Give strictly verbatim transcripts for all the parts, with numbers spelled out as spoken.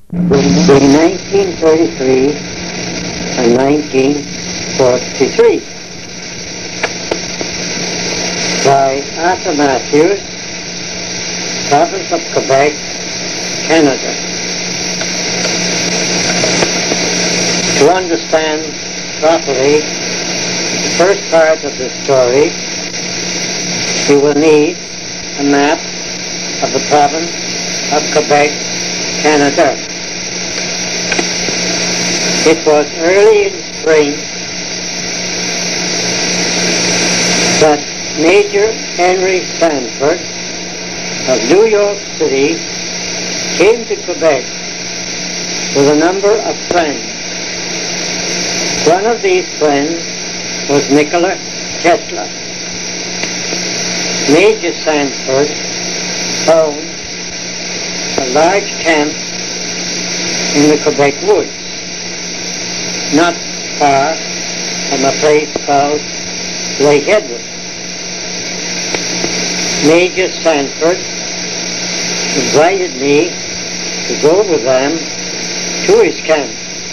Between nineteen thirty-three and nineteen forty-three by Arthur Matthews, Province of Quebec, Canada. To understand properly the first part of the story, you will need a map of the province of Quebec, Canada. It was early in spring that Major Henry Sanford of New York City came to Quebec with a number of friends. One of these friends was Nikola Tesla. Major Sanford found a large camp in the Quebec woods, not far from a place called Lake Edward. Major Sanford invited me to go with them to his camp.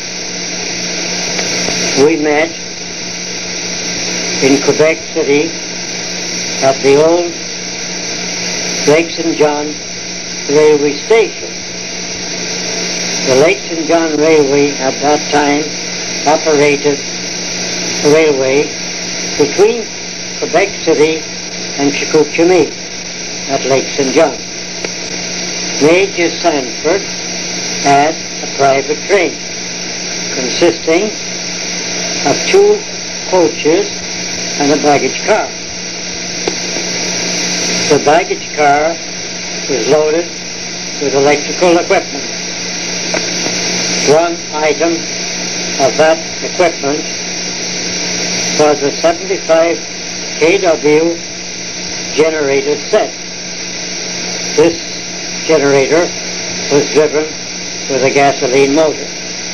We met in Quebec City at the old Lake Saint John railway station. The Lake Saint John Railway at that time operated a railway between Quebec City and Chicoutimi at Lake Saint John. Major Sanford had a private train consisting of two coaches and a baggage car. The baggage car was loaded with electrical equipment. One item of that equipment was a seventy-five K W generator set. This generator was driven with a gasoline motor.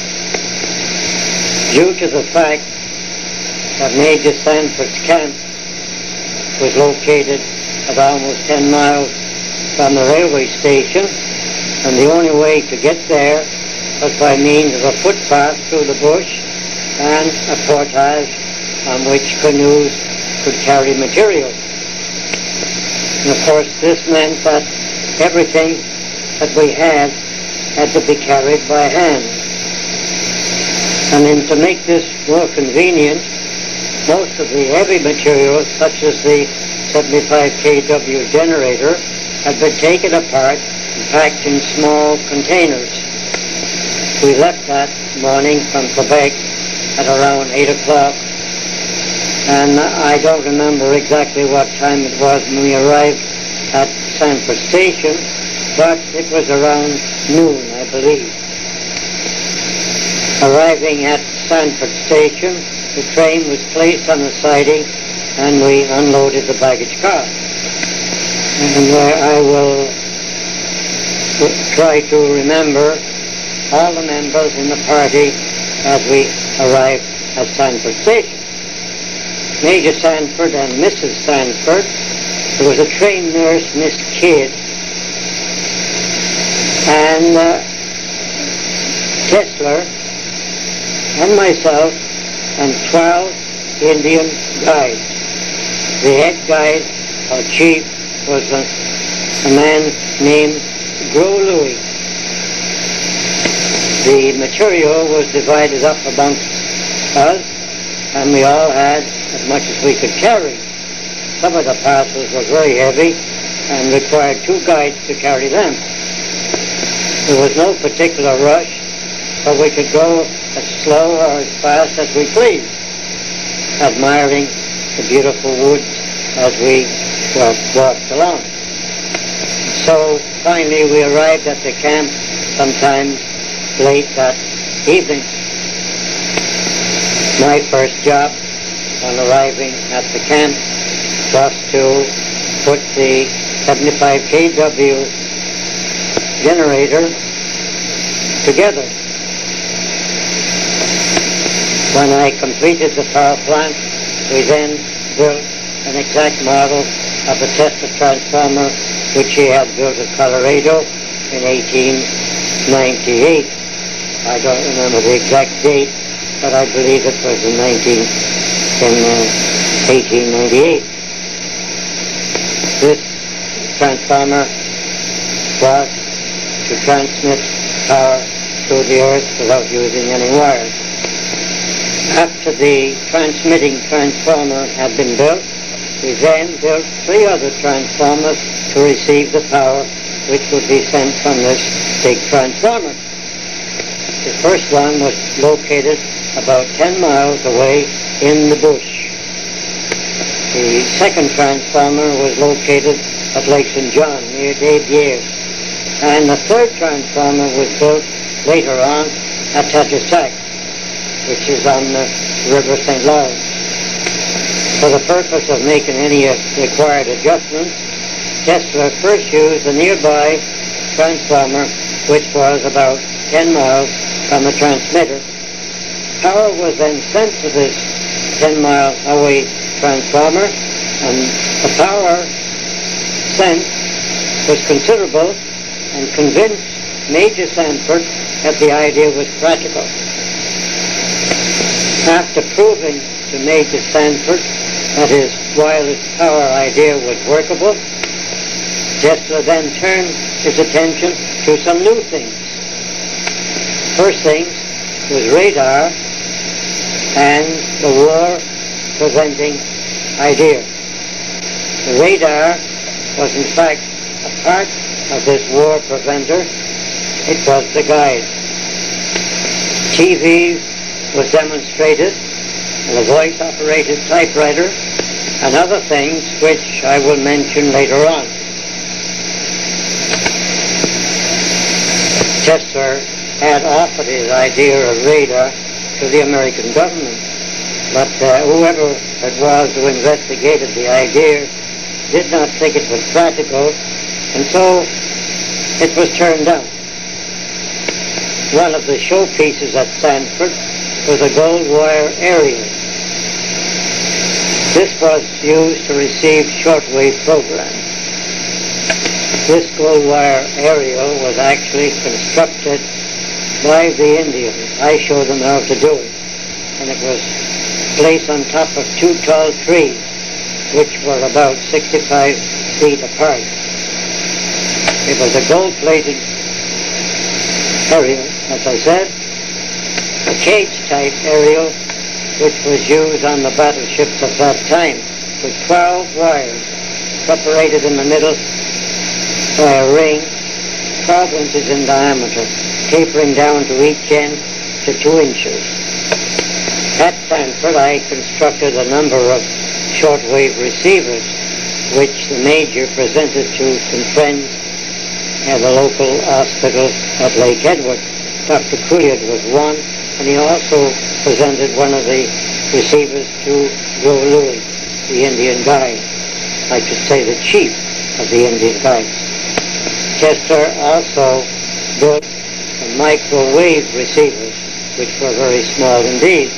Due to the fact that Major Sanford's camp was located at almost ten miles from the railway station, and the only way to get there was by means of a footpath through the bush and a portage on which canoes could carry materials. And of course this meant that everything that we had had to be carried by hand. And then to make this more convenient, most of the heavy materials, such as the seventy-five K W generator, had been taken apart and packed in small containers. We left that morning from Quebec at around eight o'clock, and I don't remember exactly what time it was when we arrived at Sanford Station, but it was around noon, I believe. Arriving at Sanford Station, the train was placed on the siding and we unloaded the baggage car. And where I will try to remember all the members in the party as we arrived at Sanford Station. Major Sanford and Missus Sanford, there was a train nurse, Miss Kidd, and uh, Tesla, and myself, and twelve Indian guides. The head guide, or chief, was a, a man named Gros Louis. The material was divided up amongst us, and we all had as much as we could carry. Some of the parcels were very heavy and required two guides to carry them. There was no particular rush, but we could go as slow or as fast as we pleased, admiring the beautiful woods as we well, walked along. So finally we arrived at the camp sometime late that evening. My first job on arriving at the camp was to put the seventy-five K W generator together. When I completed the power plant, we then built an exact model of the Tesla transformer which he had built at Colorado in eighteen ninety-eight. I don't remember the exact date, but I believe it was in nineteen in uh, eighteen ninety-eight. This transformer was to transmit power through the earth without using any wires. After the transmitting transformer had been built, we then built three other transformers to receive the power which would be sent from this big transformer. The first one was located about ten miles away in the bush. The second transformer was located at Lake Saint John, near Des Bières. And the third transformer was built later on at Tadoussac, which is on the River Saint Lawrence. For the purpose of making any required adjustments, Tesla first used the nearby transformer, which was about ten miles from the transmitter. Power was then sent to this ten mile away transformer, and the power sent was considerable and convinced Major Sanford that the idea was practical. After proving to Major Sanford that his wireless power idea was workable, Tesla then turned his attention to some new things. First thing was radar and the war-preventing idea. The radar was in fact a part of this war preventer. It was the guide. T V was demonstrated, and a voice-operated typewriter, and other things which I will mention later on. Tesla had offered his idea of radar to the American government, but uh, whoever it was who investigated the idea did not think it was practical, and so it was turned down. One of the showpieces at Sanford was a gold wire aerial. This was used to receive shortwave programs. This gold wire aerial was actually constructed by the Indians. I showed them how to do it. And it was placed on top of two tall trees, which were about sixty-five feet apart. It was a gold-plated aerial, as I said, a cage-type aerial, which was used on the battleships of that time, with twelve wires separated in the middle by a ring twelve inches in diameter, tapering down to each end to two inches. At Sanford, I constructed a number of shortwave receivers, which the Major presented to some friends at the local hospital at Lake Edward. Doctor Couillard was one, and he also presented one of the receivers to Joe Louis, the Indian guide. I should say the chief of the Indian guide. Chester also built microwave receivers, which were very small indeed.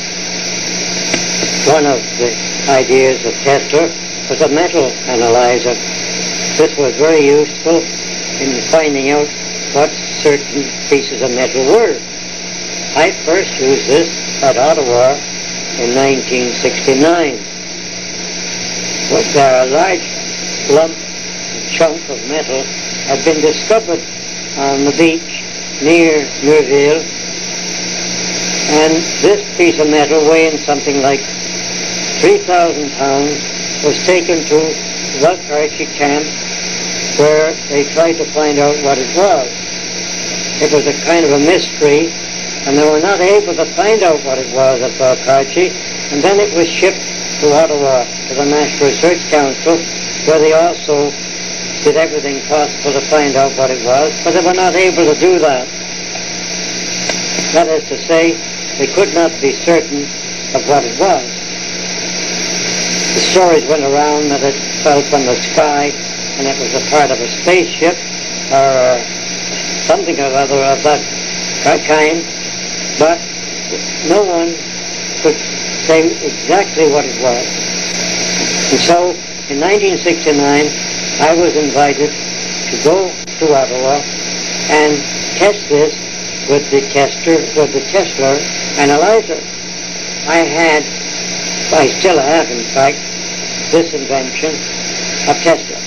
One of the ideas of Tesla was a metal analyzer. This was very useful in finding out what certain pieces of metal were. I first used this at Ottawa in nineteen sixty-nine. Was there a large lump, a chunk of metal had been discovered on the beach near Neuville, and this piece of metal, weighing something like three thousand pounds, was taken to Valcartier camp, where they tried to find out what it was. It was a kind of a mystery, and they were not able to find out what it was at Valcartier, and then it was shipped to Ottawa, to the National Research Council, where they also did everything possible to find out what it was, but they were not able to do that. That is to say, they could not be certain of what it was. The stories went around that it fell from the sky, and it was a part of a spaceship, or uh, something or other of that kind, but no one could say exactly what it was. And so, in nineteen sixty-nine, I was invited to go to Ottawa and test this with the tester, with the Tesla analyzer. I had, I still have in fact, this invention of Tesla.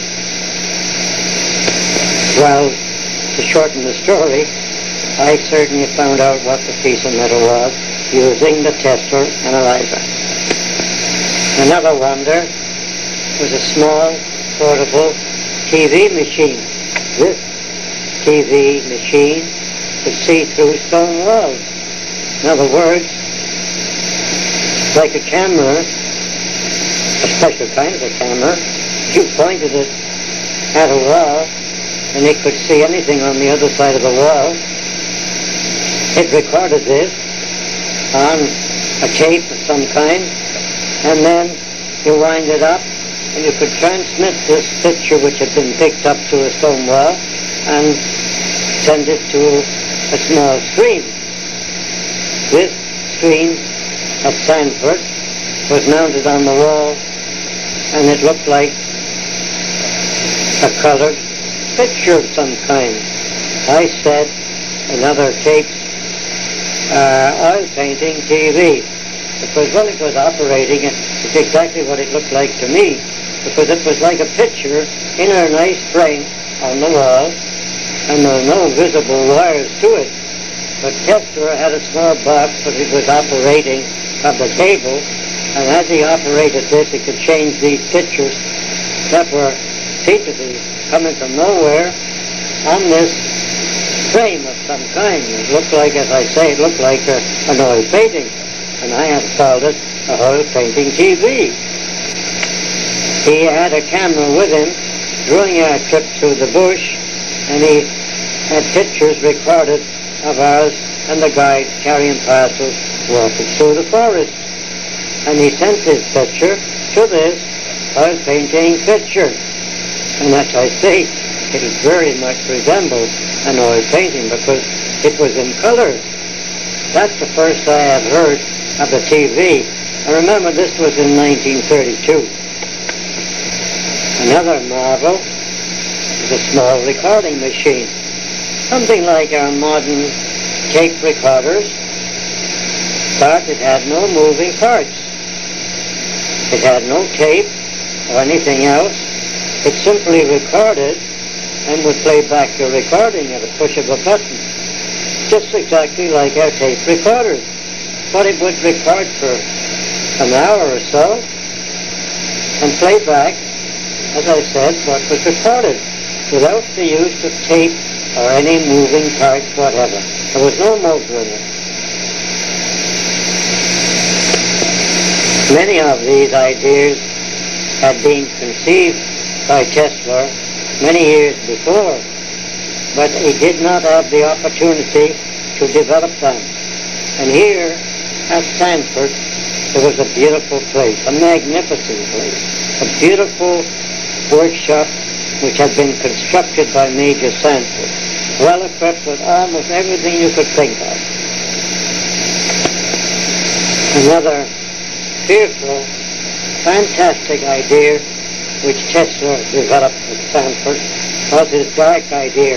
Well, to shorten the story, I certainly found out what the piece of metal was using the Tesla analyzer. Another wonder was a small, portable T V machine. This T V machine could see through stone walls. In other words, like a camera, a special kind of a camera, you pointed it at a wall and it could see anything on the other side of the wall. It recorded this on a tape of some kind, and then you wind it up and you could transmit this picture which had been picked up to a stone wall and send it to a small screen. This screen at Stanford was mounted on the wall and it looked like a colored picture of some kind. I said another tape, uh, oil painting T V, because when it was operating, it's exactly what it looked like to me, because it was like a picture in a nice frame on the wall, and there were no visible wires to it. But Tesla had a small box that it was operating of the cable, and as he operated this, he could change these pictures that were seemingly coming from nowhere on this frame of some kind. It looked like, as I say, it looked like a, an oil painting, and I have called it a oil painting T V. He had a camera with him during our trip through the bush, and he had pictures recorded of us and the guides carrying parcels walking through the forest. And he sent this picture to this oil painting picture. And as I say, it very much resembled an oil painting because it was in color. That's the first I have heard of the T V. And remember, this was in nineteen thirty-two. Another marvel is a small recording machine, something like our modern tape recorders, but it had no moving parts. It had no tape or anything else. It simply recorded and would play back the recording at a push of a button, just exactly like our tape recorders. But it would record for an hour or so and play back, as I said, what was recorded, without the use of tape or any moving parts whatever. There was no motor in it. Many of these ideas had been conceived by Tesla many years before, but he did not have the opportunity to develop them. And here at Stanford, there was a beautiful place, a magnificent place, a beautiful workshop which had been constructed by Major Sanford, well equipped with almost everything you could think of. Another fearful, fantastic idea which Tesla developed at Stanford was his dark idea.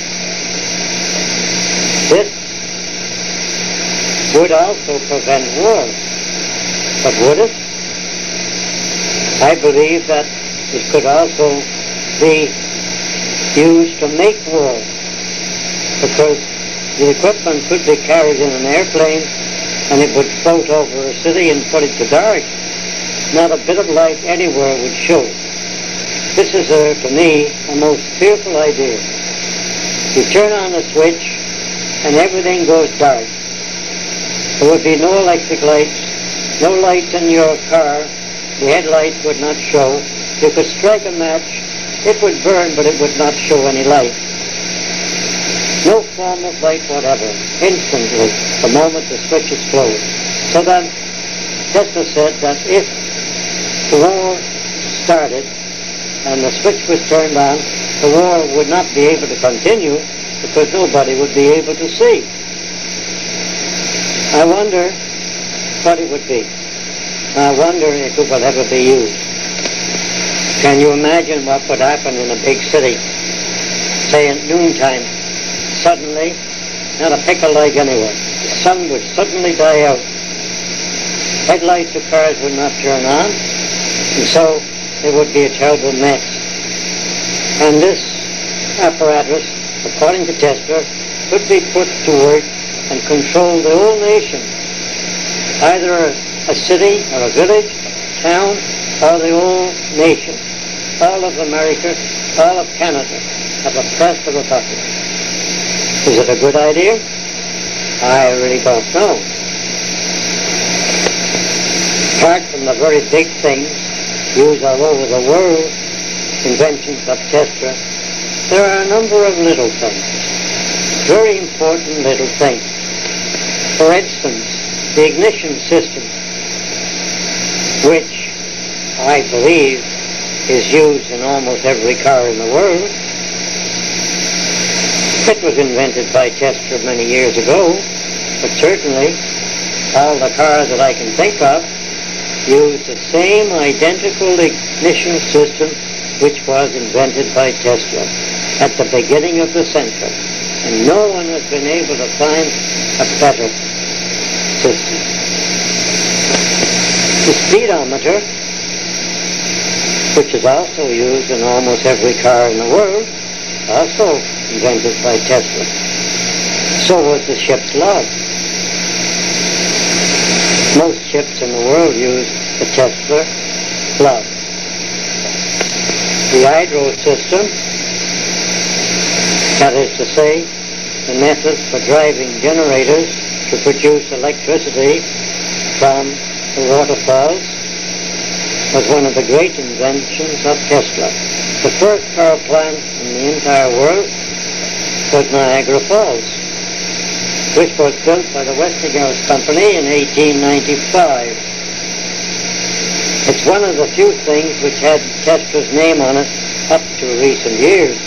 This would also prevent war. But would it? I believe that it could also be used to make war, because the equipment could be carried in an airplane and it would float over a city and put it to dark. Not a bit of light anywhere would show. This is, uh, to me, a most fearful idea. You turn on a switch and everything goes dark. There would be no electric lights, no lights in your car. The headlights would not show. You could strike a match. It would burn, but it would not show any light. No form of light whatever, instantly, the moment the switch is closed. So then, Tesla said that if the war started and the switch was turned on, the war would not be able to continue because nobody would be able to see. I wonder what it would be. I wonder if it will ever be used. Can you imagine what would happen in a big city, say at noontime, suddenly, not a pick of light anywhere. The sun would suddenly die out. Headlights of cars would not turn on, and so it would be a terrible mess. And this apparatus, according to Tesla, could be put to work and control the whole nation, either a, a city or a village, a town, or the whole nation, all of America, all of Canada, at the press of a button. Is it a good idea? I really don't know. Apart from the very big things used all over the world, inventions of Tesla, there are a number of little things, very important little things. For instance, the ignition system, which I believe is used in almost every car in the world. It was invented by Tesla many years ago, but certainly all the cars that I can think of use the same identical ignition system which was invented by Tesla at the beginning of the century. And no one has been able to find a better system. The speedometer, which is also used in almost every car in the world, also invented by Tesla. So was the ship's log. Most ships in the world use the Tesla log. The hydro system, that is to say, the method for driving generators to produce electricity from the waterfalls, was one of the great inventions of Tesla. The first power plant in the entire world was Niagara Falls, which was built by the Westinghouse Company in eighteen ninety-five. It's one of the few things which had Tesla's name on it up to recent years.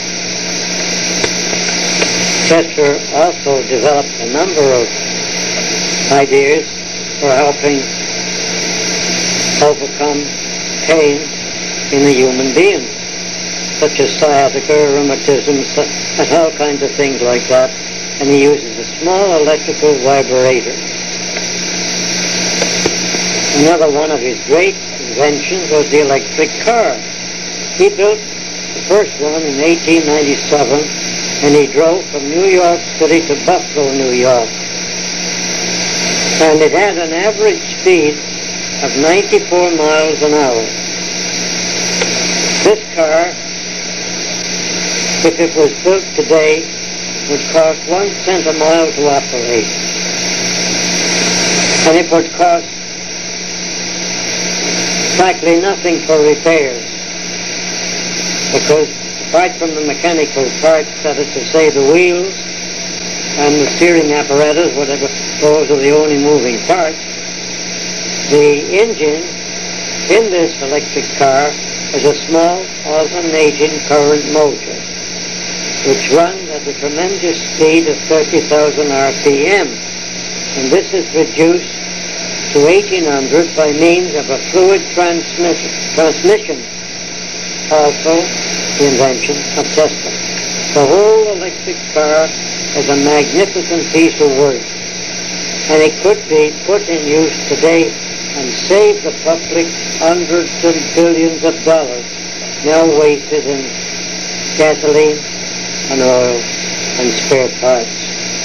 Tesla also developed a number of ideas for helping overcome pain in a human being, such as sciatica, rheumatism, and all kinds of things like that. And he uses a small electrical vibrator. Another one of his great inventions was the electric car. He built the first one in eighteen ninety-seven, and he drove from New York City to Buffalo, New York. And it had an average speed of ninety-four miles an hour. This car, if it was built today, would cost one cent a mile to operate. And it would cost practically nothing for repairs, because apart from the mechanical parts, that is to say the wheels and the steering apparatus, whatever, those are the only moving parts, the engine in this electric car is a small alternating current motor which runs at a tremendous speed of thirty thousand R P M, and this is reduced to eighteen hundred by means of a fluid transmission, transmission also the invention of Tesla. The whole electric car is a magnificent piece of work, and it could be put in use today and save the public hundreds and billions of dollars now wasted in gasoline and oil and spare parts.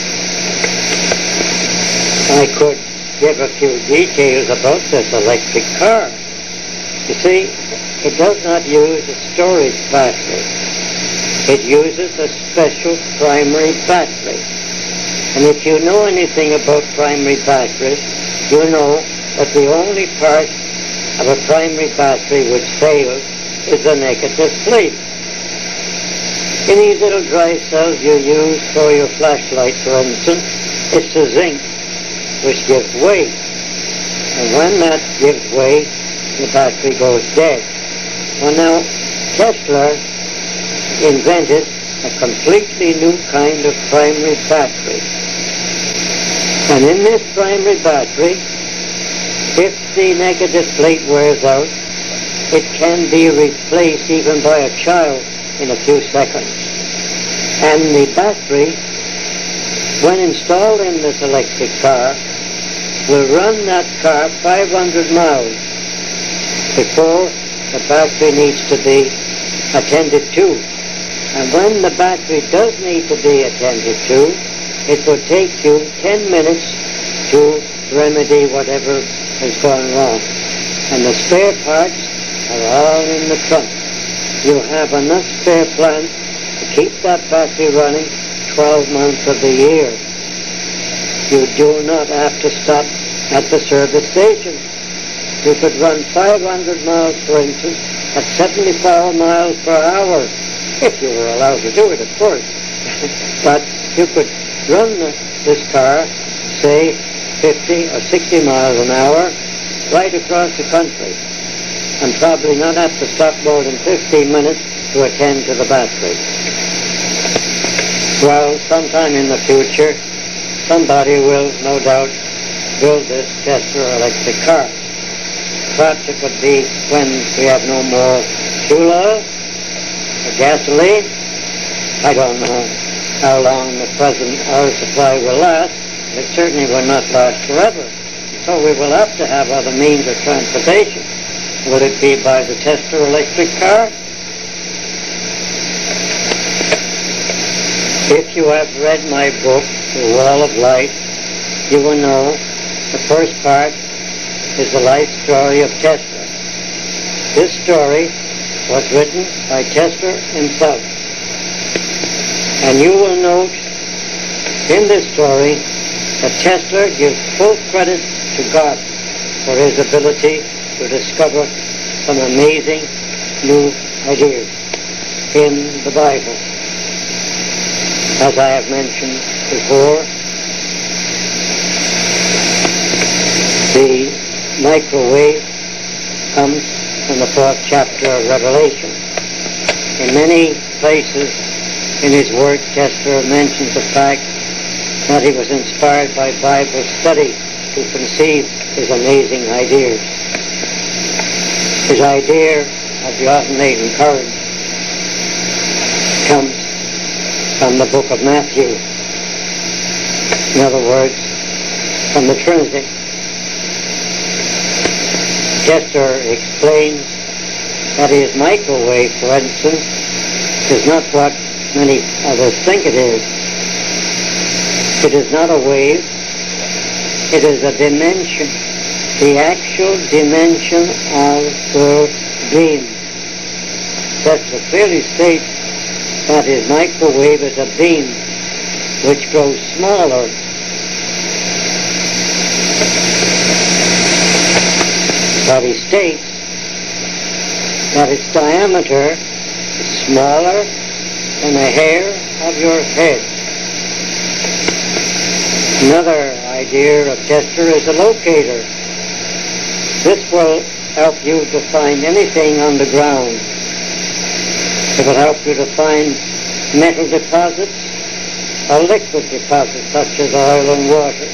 I could give a few details about this electric car. You see, it does not use a storage battery. It uses a special primary battery. And if you know anything about primary batteries, you know that the only part of a primary battery which fails is the negative plate. In these little dry cells you use for your flashlight, for instance, it's the zinc which gives way. And when that gives way, the battery goes dead. Well, now, Tesla invented a completely new kind of primary battery. And in this primary battery, if the negative plate wears out, it can be replaced even by a child in a few seconds. And the battery, when installed in this electric car, will run that car five hundred miles before the battery needs to be attended to. And when the battery does need to be attended to, it will take you ten minutes to remedy whatever has gone wrong. And the spare parts are all in the trunk. You have enough spare plants to keep that battery running twelve months of the year. You do not have to stop at the service station. You could run five hundred miles, for instance, at seventy-four miles per hour, if you were allowed to do it, of course. But you could run the, this car, say, fifty or sixty miles an hour, right across the country, and probably not have to stop more than fifteen minutes to attend to the battery. Well, sometime in the future, somebody will, no doubt, build this Tesla electric car. Perhaps it could be when we have no more fuel oil or gasoline. I don't know how long the present oil supply will last. It certainly will not last forever. So we will have to have other means of transportation. Will it be by the Tesla electric car? If you have read my book, The Wall of Light, you will know the first part is the life story of Tesla. This story was written by Tesla himself. And you will note in this story that Tesla gives full credit to God for his ability to discover some amazing new ideas in the Bible. As I have mentioned before, the microwave comes in the fourth chapter of Revelation. In many places in his work, Tesla mentions the fact that he was inspired by Bible study to conceive his amazing ideas. His idea of the alternating current comes from the book of Matthew. In other words, from the Trinity. Tesla explains that his microwave, for instance, is not what many others think it is. It is not a wave. It is a dimension, the actual dimension of the beam. Tesla clearly states that his microwave is a beam which grows smaller but he states that its diameter is smaller than a hair of your head. Another idea of Tesla is a locator. This will help you to find anything on the ground. It will help you to find metal deposits or liquid deposits such as oil and water.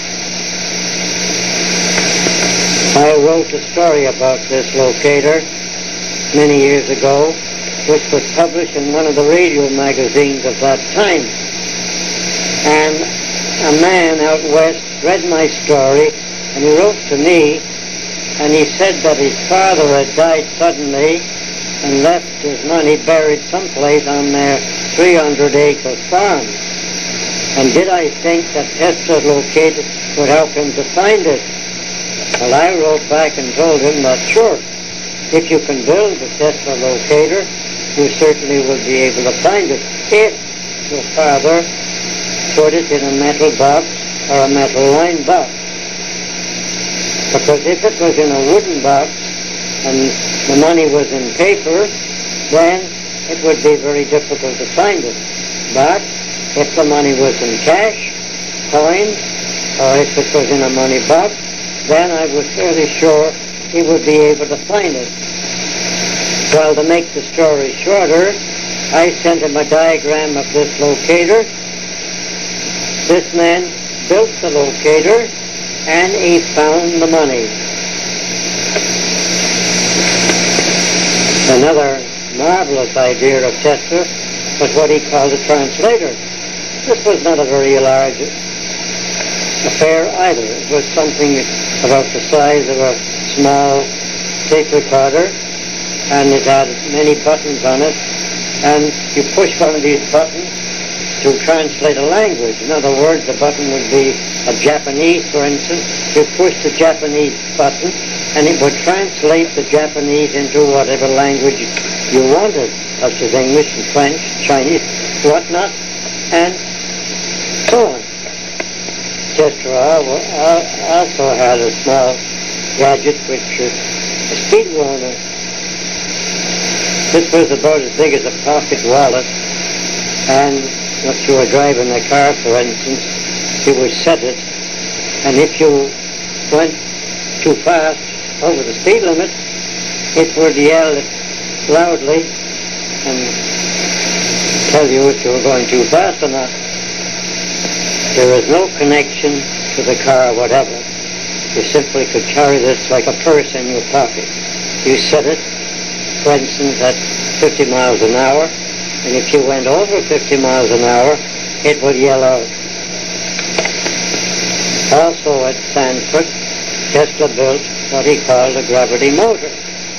I wrote a story about this locator many years ago, which was published in one of the radio magazines of that time. And a man out west read my story, and he wrote to me, and he said that his father had died suddenly and left his money buried someplace on their three hundred acre farm. And did I think that Tesla locator would help him to find it? Well, I wrote back and told him that, sure, if you can build the Tesla locator, you certainly will be able to find it if your father put it in a metal box or a metal lined box. Because if it was in a wooden box and the money was in paper, then it would be very difficult to find it. But if the money was in cash, coins, or if it was in a money box, then I was fairly sure he would be able to find it. Well, to make the story shorter, I sent him a diagram of this locator. This man built the locator, and he found the money. Another marvelous idea of Tesla was what he called a translator. This was not a very large affair either. It was something about the size of a small tape recorder, and it had many buttons on it, and you push one of these buttons to translate a language. In other words, the button would be a Japanese, for instance. You push the Japanese button, and it would translate the Japanese into whatever language you wanted, such as English and French, Chinese, whatnot, and so on. Chester also had a small gadget which was a speed warner. This was about as big as a pocket wallet, and if you were driving a car, for instance, you would set it, and if you went too fast over the speed limit, it would yell loudly and tell you if you were going too fast or not. There is no connection to the car whatever. You simply could carry this like a purse in your pocket. You set it, for instance, at fifty miles an hour, and if you went over fifty miles an hour, it would yell out. Also at Stanford, Tesla built what he called a gravity motor.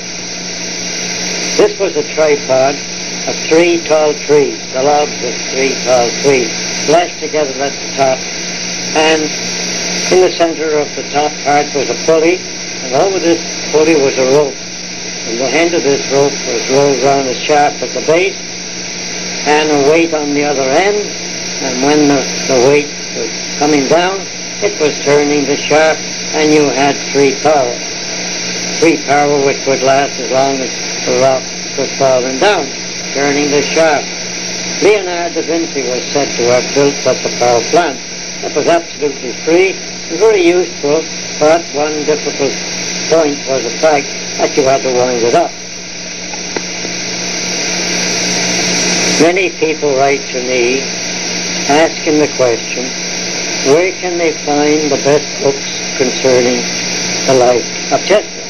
This was a tripod of three tall trees, the logs of three tall trees, lashed together at the top, and in the center of the top part was a pulley, and over this pulley was a rope. And the end of this rope was rolled round a shaft at the base, and a weight on the other end, and when the, the weight was coming down, it was turning the shaft, and you had free power. Free power which would last as long as the rock was falling down, turning the shaft. Leonardo da Vinci was said to have built such a power plant. It was absolutely free and very useful, but one difficult point was the fact that you had to wind it up. Many people write to me asking the question, where can they find the best books concerning the life of Tesla?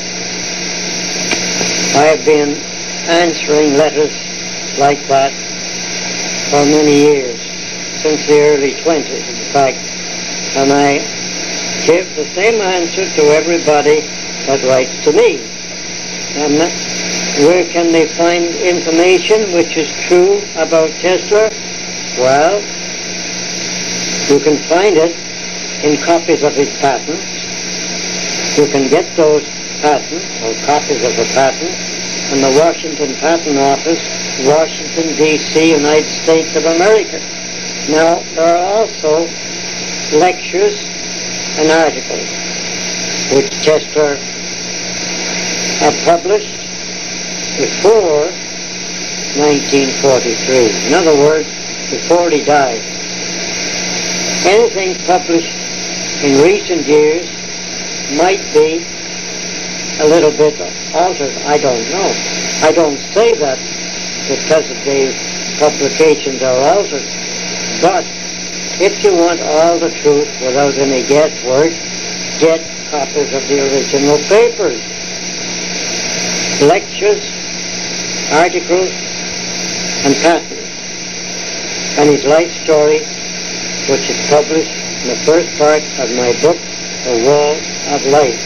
I have been answering letters like that for many years, since the early twenties, in fact, and I give the same answer to everybody that writes to me. And where can they find information which is true about Tesla? Well, you can find it in copies of his patents. You can get those patents, or copies of the patents, in the Washington Patent Office, Washington, D C, United States of America. Now, there are also lectures and articles which Tesla had published before nineteen forty-three. In other words, before he died. Anything published in recent years might be a little bit altered. I don't know. I don't say that the present day publications are altered. But if you want all the truth without any guesswork, get copies of the original papers. Lectures, articles, and patents. And his life story, which is published in the first part of my book, The Wall of Life.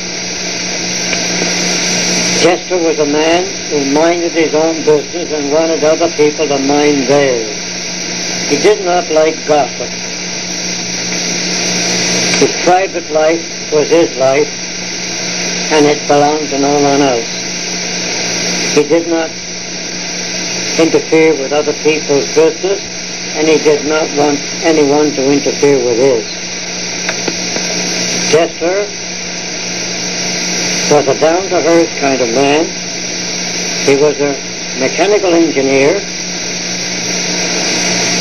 Tesla was a man who minded his own business and wanted other people to mind theirs. He did not like gossip. His private life was his life, and it belonged to no one else. He did not interfere with other people's business, and he did not want anyone to interfere with his. Tesla was a down-to-earth kind of man. He was a mechanical engineer,